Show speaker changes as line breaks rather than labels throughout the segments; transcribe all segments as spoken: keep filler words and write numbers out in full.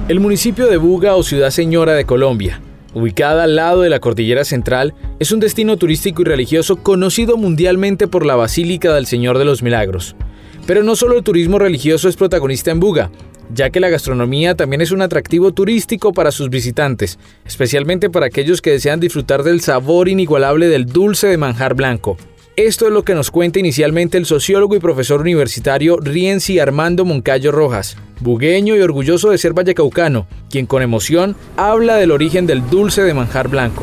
El municipio de Buga o Ciudad Señora de Colombia, ubicada al lado de la Cordillera Central, es un destino turístico y religioso conocido mundialmente por la Basílica del Señor de los Milagros. Pero no solo el turismo religioso es protagonista en Buga, ya que la gastronomía también es un atractivo turístico para sus visitantes, especialmente para aquellos que desean disfrutar del sabor inigualable del dulce de manjar blanco. Esto es lo que nos cuenta inicialmente el sociólogo y profesor universitario Rienzi Armando Moncayo Rojas, bugueño y orgulloso de ser vallecaucano, quien con emoción habla del origen del dulce de manjar blanco.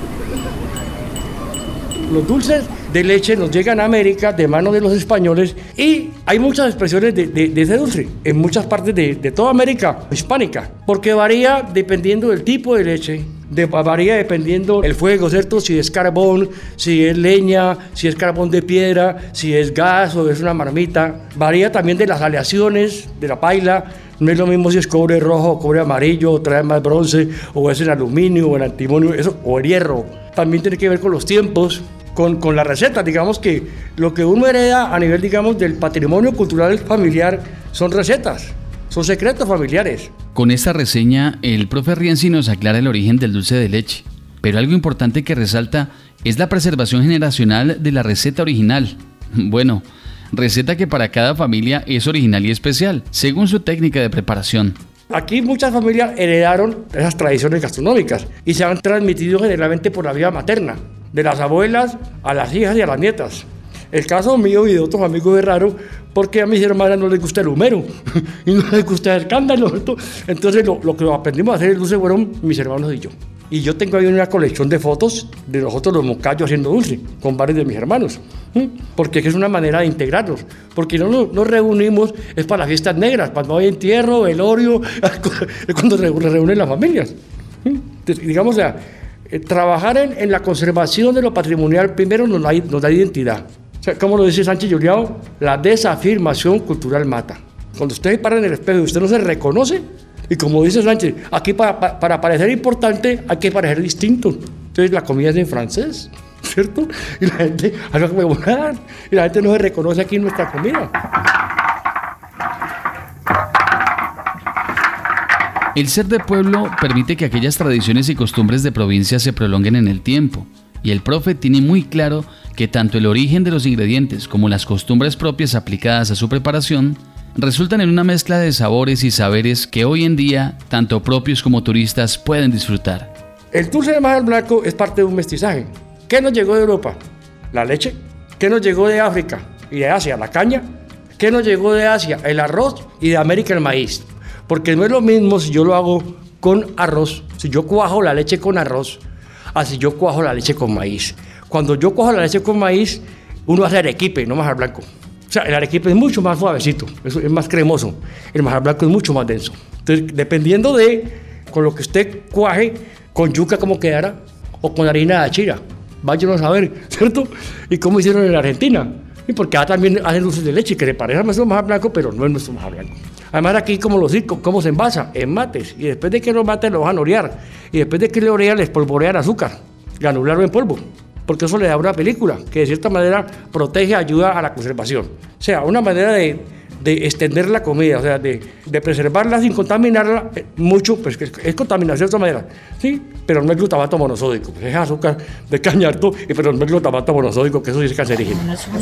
Los dulces de leche nos llegan a América de mano de los españoles y hay muchas expresiones de, de, de ese dulce en muchas partes de, de toda América hispánica, porque varía dependiendo del tipo de leche, de, varía dependiendo el fuego, ¿cierto? Si es carbón, si es leña, si es carbón de piedra, si es gas o es una marmita, varía también de las aleaciones de la paila. No es lo mismo si es cobre rojo o cobre amarillo, o trae más bronce, o es en aluminio o en antimonio, eso, o el hierro. También tiene que ver con los tiempos. Con, con la receta, digamos que lo que uno hereda a nivel, digamos, del patrimonio cultural familiar son recetas, son secretos familiares.
Con esta reseña, el profe Rienzi nos aclara el origen del dulce de leche, pero algo importante que resalta es la preservación generacional de la receta original. Bueno, receta que para cada familia es original y especial, según su técnica de preparación.
Aquí muchas familias heredaron esas tradiciones gastronómicas y se han transmitido generalmente por la vía materna, de las abuelas a las hijas y a las nietas. El caso mío y de otros amigos es raro porque a mis hermanas no les gusta el humero y no les gusta el cándalo. Entonces lo, lo que aprendimos a hacer el dulce fueron mis hermanos y yo. Y yo tengo ahí una colección de fotos de nosotros los Moncayo haciendo dulce con varios de mis hermanos. Porque es una manera de integrarlos. Porque no nos, nos reunimos, es para las fiestas negras, cuando hay entierro, velorio, es cuando se reúnen las familias. Entonces, digamos, o sea, trabajar en, en la conservación de lo patrimonial primero nos da, nos da identidad. O sea, como lo dice Sánchez Juliao, la desafirmación cultural mata. Cuando usted se para en el espejo y usted no se reconoce, y como dice Sánchez, aquí para, para, para parecer importante hay que parecer distinto. Entonces la comida es en francés, ¿cierto? Y la gente habla como volar, y la gente no se reconoce aquí en nuestra comida.
El ser de pueblo permite que aquellas tradiciones y costumbres de provincia se prolonguen en el tiempo, y el profe tiene muy claro que tanto el origen de los ingredientes como las costumbres propias aplicadas a su preparación resultan en una mezcla de sabores y saberes que hoy en día tanto propios como turistas pueden disfrutar.
El dulce de manjar blanco es parte de un mestizaje. ¿Qué nos llegó de Europa? La leche. ¿Qué nos llegó de África y de Asia? La caña. ¿Qué nos llegó de Asia? El arroz, y de América el maíz. Porque no es lo mismo si yo lo hago con arroz, si yo cuajo la leche con arroz, así yo cuajo la leche con maíz. Cuando yo cuajo la leche con maíz, uno hace arequipe, no manjar blanco. O sea, el arequipe es mucho más suavecito, es más cremoso. El manjar blanco es mucho más denso. Entonces, dependiendo de con lo que usted cuaje, con yuca como quedará, o con harina de achira, váyanos a saber, ¿cierto? Y cómo hicieron en Argentina. Y porque acá también hacen dulces de leche, que le parece a nuestro manjar blanco, pero no es nuestro manjar blanco. Además aquí, como los circos, ¿cómo se envasa? En mates. Y después de que los mates los van a orear. Y después de que le orean, les polvorean azúcar. Granularlo en polvo. Porque eso le da una película que de cierta manera protege, ayuda a la conservación. O sea, una manera de, de extender la comida, o sea, de, de preservarla sin contaminarla mucho, pues es, es contaminación de otra manera. Sí, pero no es glutamato monosódico. Pues es azúcar de cañarto, pero no es glutamato monosódico, que eso sí es cancerígeno.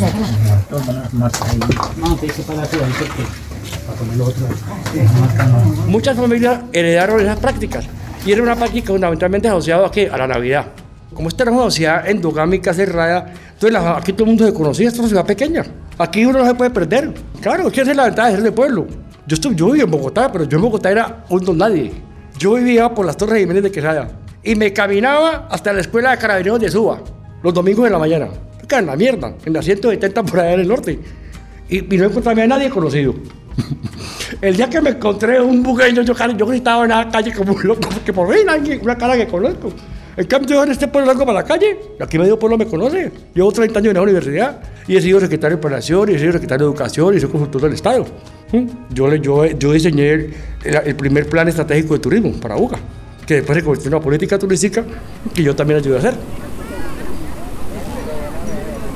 Muchas familias heredaron esas prácticas y era una práctica fundamentalmente asociada a, ¿qué? A la Navidad. Como esta era una sociedad endogámica cerrada, entonces la, aquí todo el mundo se conocía, esta es una ciudad pequeña. Aquí uno no se puede perder. Claro, es que esa es la ventaja de ser de pueblo. Yo, estoy, yo vivía en Bogotá, pero yo en Bogotá era un don nadie. Yo vivía por las Torres Jiménez de Quesada y me caminaba hasta la escuela de carabineros de Suba los domingos de la mañana. Acá en la mierda, en la ciento setenta por allá en el norte. Y, y no encontraba a nadie conocido. El día que me encontré un bugueño, yo, yo gritaba en la calle como un loco, porque por fin hay una cara que conozco. En cambio, yo en este pueblo salgo para la calle, y aquí medio pueblo me conoce. Llevo treinta años en la universidad y he sido secretario de Planeación, y he sido secretario de Educación y soy consultor del Estado. Yo, yo, yo diseñé el, el primer plan estratégico de turismo para Buga, que después se convirtió en una política turística que yo también ayudé a hacer.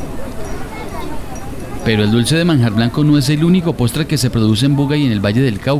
Pero el dulce de manjar blanco no es el único postre que se produce en Buga y en el Valle del Cauca.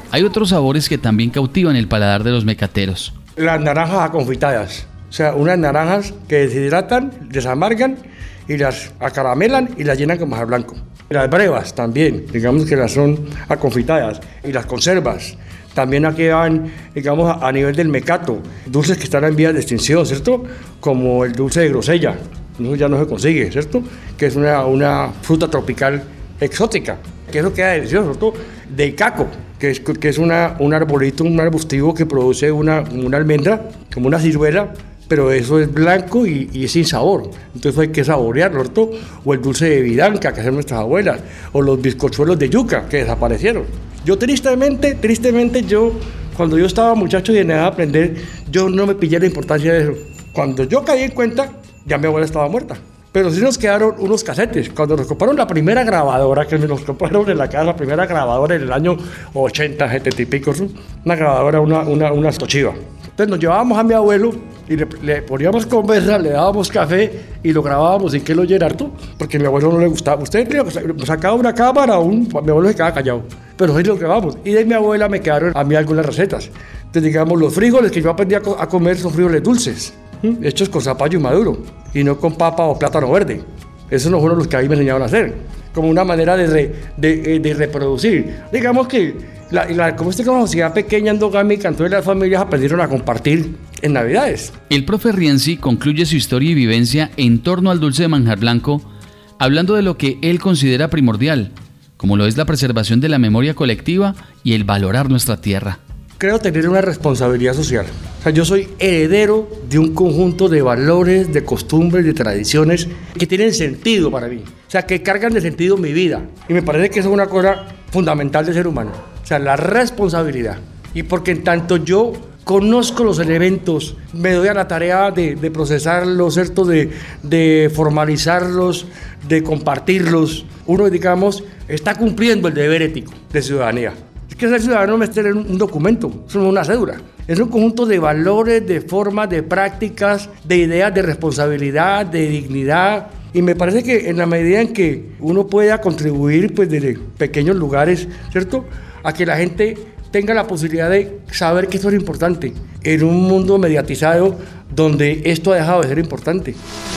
Hay otros sabores que también cautivan el paladar de los mecateros.
Las naranjas aconfitadas, o sea, unas naranjas que deshidratan, desamargan y las acaramelan y las llenan con manjar blanco. Las brevas también, digamos que las son aconfitadas, y las conservas. También aquí van, digamos, a, a nivel del mecato, dulces que están en vías de extinción, ¿cierto? Como el dulce de grosella, eso ya no se consigue, ¿cierto? Que es una, una fruta tropical exótica, que eso queda delicioso, ¿cierto? De caco, que es, que es una, un arbolito, un arbustivo que produce una, una almendra, como una ciruela, pero eso es blanco y, y es sin sabor, entonces hay que saborearlo, ¿cierto? O el dulce de vidanca que hacen nuestras abuelas, o los bizcochuelos de yuca que desaparecieron. Yo tristemente, tristemente yo, cuando yo estaba muchacho y en edad de aprender, yo no me pillé la importancia de eso. Cuando yo caí en cuenta, ya mi abuela estaba muerta. Pero sí nos quedaron unos casetes. Cuando nos compraron la primera grabadora, que nos compraron en la casa, la primera grabadora en el año ochenta, setenta y pico, una grabadora, una, una, una Toshiba. Entonces nos llevábamos a mi abuelo y le, le poníamos conversa, le dábamos café y lo grabábamos sin que lo oyera tú, porque a mi abuelo no le gustaba. Usted sacaba una cámara, un, mi abuelo se quedaba callado, pero sí lo grabamos. Y de mi abuela me quedaron a mí algunas recetas. Entonces, digamos, los frijoles que yo aprendí a, co- a comer son frijoles dulces, ¿m? hechos con zapallo y maduro, y no con papa o plátano verde. Esos no fueron los que a mí me enseñaron a hacer, como una manera de, re, de, de reproducir. Digamos que La, la, como esta sociedad pequeña endogámica, entonces las familias aprendieron a compartir en Navidades.
El profe Rienzi concluye su historia y vivencia en torno al dulce de manjar blanco, hablando de lo que él considera primordial, como lo es la preservación de la memoria colectiva y el valorar nuestra tierra.
Creo tener una responsabilidad social. O sea, yo soy heredero de un conjunto de valores, de costumbres, de tradiciones que tienen sentido para mí. O sea, que cargan de sentido mi vida. Y me parece que eso es una cosa fundamental del ser humano. O sea, la responsabilidad. Y porque en tanto yo conozco los elementos, me doy a la tarea de, de procesarlos, ¿cierto? De, de formalizarlos, de compartirlos, uno, digamos, está cumpliendo el deber ético de ciudadanía. Es que ser ciudadano no es tener un documento, es una cédula. Es un conjunto de valores, de formas, de prácticas, de ideas de responsabilidad, de dignidad. Y me parece que en la medida en que uno pueda contribuir, pues, desde pequeños lugares, ¿cierto?, a que la gente tenga la posibilidad de saber que esto es importante en un mundo mediatizado donde esto ha dejado de ser importante.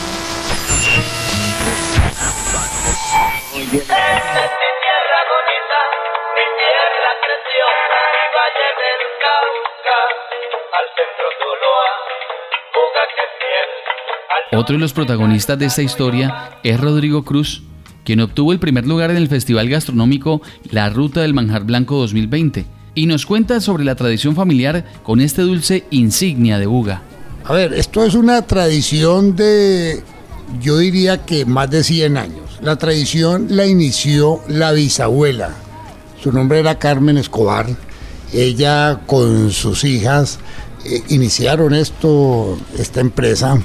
Otro de los protagonistas de esta historia es Rodrigo Cruz, quien obtuvo el primer lugar en el Festival Gastronómico La Ruta del Manjar Blanco dos mil veinte, y nos cuenta sobre la tradición familiar con este dulce insignia de Buga.
A ver, esto es una tradición de, yo diría que más de cien años. La tradición la inició la bisabuela, su nombre era Carmen Escobar. Ella con sus hijas eh, iniciaron esto, esta empresa.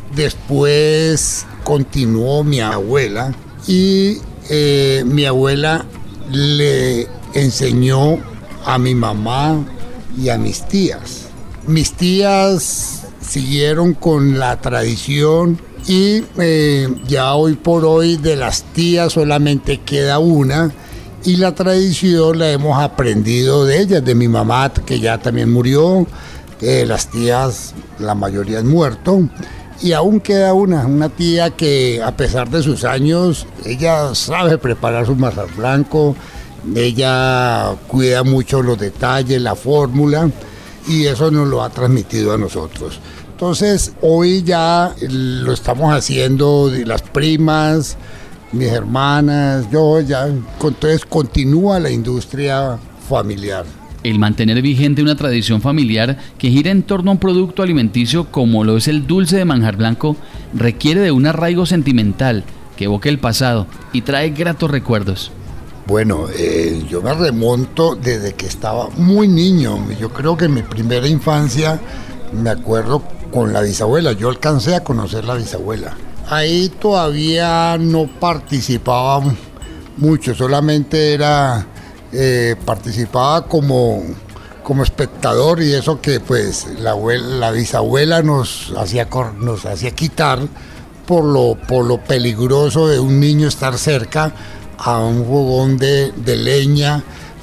Después continuó mi abuela y eh, mi abuela le enseñó a mi mamá y a mis tías. Mis tías siguieron con la tradición y eh, ya hoy por hoy de las tías solamente queda una y la tradición la hemos aprendido de ellas, de mi mamá que ya también murió, eh, las tías la mayoría han muerto. Y aún queda una, una tía que a pesar de sus años, ella sabe preparar su manjar blanco, ella cuida mucho los detalles, la fórmula, y eso nos lo ha transmitido a nosotros. Entonces, hoy ya lo estamos haciendo las primas, mis hermanas, yo ya, entonces continúa la industria familiar.
El mantener vigente una tradición familiar que gira en torno a un producto alimenticio como lo es el dulce de manjar blanco requiere de un arraigo sentimental que evoque el pasado y trae gratos recuerdos.
Bueno, eh, yo me remonto desde que estaba muy niño. Yo creo que en mi primera infancia me acuerdo con la bisabuela. Yo alcancé a conocer la bisabuela. Ahí todavía no participaba mucho, solamente era... Eh, participaba como, como espectador y eso que pues la, abuela, la bisabuela nos hacía, nos hacía quitar por lo, por lo peligroso de un niño estar cerca a un fogón de, de leña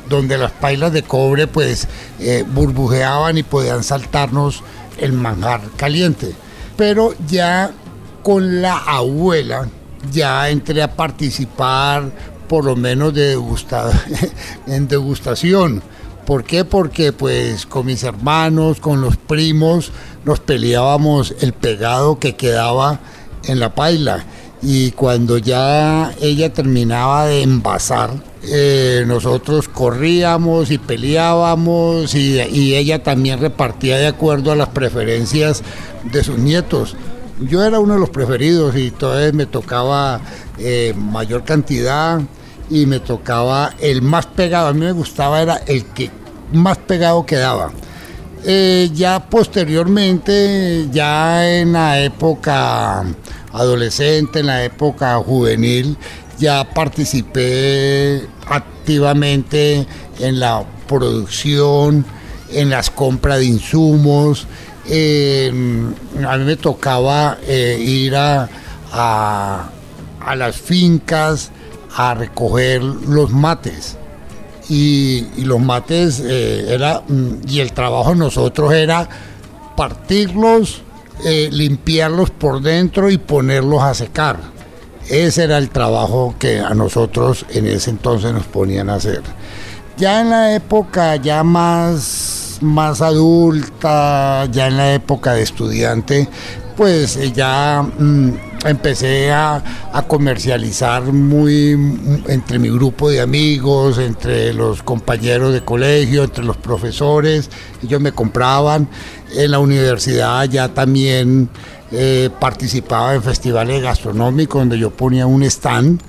donde las pailas de cobre pues eh, burbujeaban y podían saltarnos el manjar caliente. Pero ya con la abuela ya entré a participar por lo menos de degusta, en degustación. ¿Por qué? Porque pues con mis hermanos, con los primos, nos peleábamos el pegado que quedaba en la paila. Y cuando ya ella terminaba de envasar, eh, nosotros corríamos y peleábamos y, y ella también repartía de acuerdo a las preferencias de sus nietos. Yo era uno de los preferidos y entonces me tocaba eh, mayor cantidad y me tocaba el más pegado. A mí me gustaba, era el que más pegado quedaba. Eh, ya posteriormente, ya en la época adolescente, en la época juvenil, ya participé activamente en la producción, en las compras de insumos. Eh, a mí me tocaba eh, ir a, a, a las fincas a recoger los mates y, y los mates eh, era y el trabajo de nosotros era partirlos, eh, limpiarlos por dentro y ponerlos a secar. Ese era el trabajo que a nosotros en ese entonces nos ponían a hacer. Ya en la época ya más más adulta, ya en la época de estudiante, pues ya mmm, empecé a, a comercializar muy entre mi grupo de amigos, entre los compañeros de colegio, entre los profesores, ellos me compraban. En la universidad ya también eh, participaba en festivales gastronómicos donde yo ponía un stand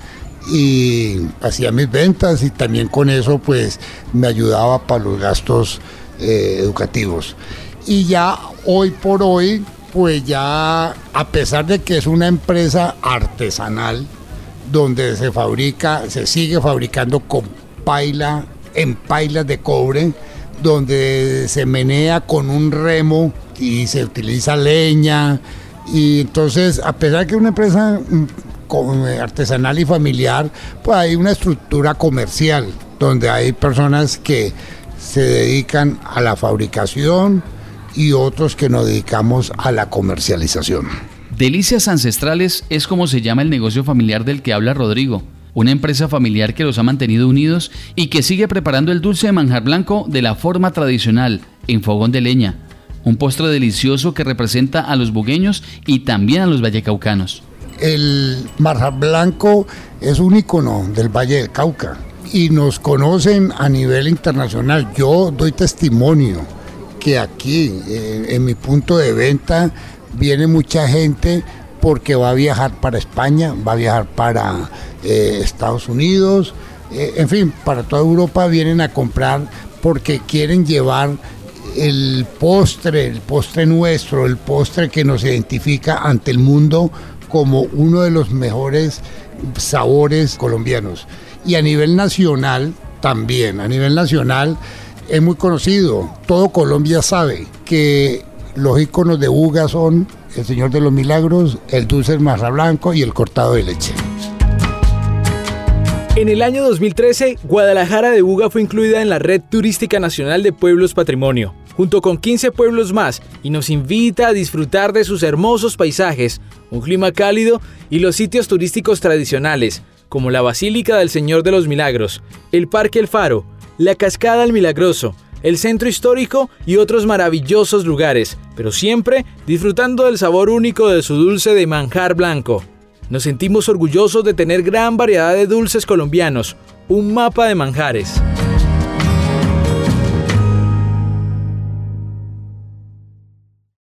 y hacía mis ventas y también con eso pues me ayudaba para los gastos Eh, educativos. Y ya hoy por hoy, pues ya a pesar de que es una empresa artesanal, donde se fabrica, se sigue fabricando con paila, en pailas de cobre, donde se menea con un remo y se utiliza leña, y entonces a pesar de que es una empresa artesanal y familiar, pues hay una estructura comercial, donde hay personas que se dedican a la fabricación y otros que nos dedicamos a la comercialización.
Delicias Ancestrales es como se llama el negocio familiar del que habla Rodrigo, una empresa familiar que los ha mantenido unidos y que sigue preparando el dulce de manjar blanco de la forma tradicional, en fogón de leña, un postre delicioso que representa a los bugueños y también a los vallecaucanos.
El manjar blanco es un ícono del Valle del Cauca y nos conocen a nivel internacional. Yo doy testimonio que aquí, eh, en mi punto de venta, viene mucha gente porque va a viajar para España, va a viajar para eh, Estados Unidos, eh, en fin, para toda Europa vienen a comprar porque quieren llevar el postre, el postre nuestro, el postre que nos identifica ante el mundo como uno de los mejores sabores colombianos. Y a nivel nacional también, a nivel nacional es muy conocido. Todo Colombia sabe que los íconos de Buga son el Señor de los Milagros, el dulce de manjar blanco y el cortado de leche.
En el año dos mil trece, Guadalajara de Buga fue incluida en la Red Turística Nacional de Pueblos Patrimonio, junto con quince pueblos más, y nos invita a disfrutar de sus hermosos paisajes, un clima cálido y los sitios turísticos tradicionales, como la Basílica del Señor de los Milagros, el Parque El Faro, la Cascada El Milagroso, el Centro Histórico y otros maravillosos lugares, pero siempre disfrutando del sabor único de su dulce de manjar blanco. Nos sentimos orgullosos de tener gran variedad de dulces colombianos, un mapa de manjares.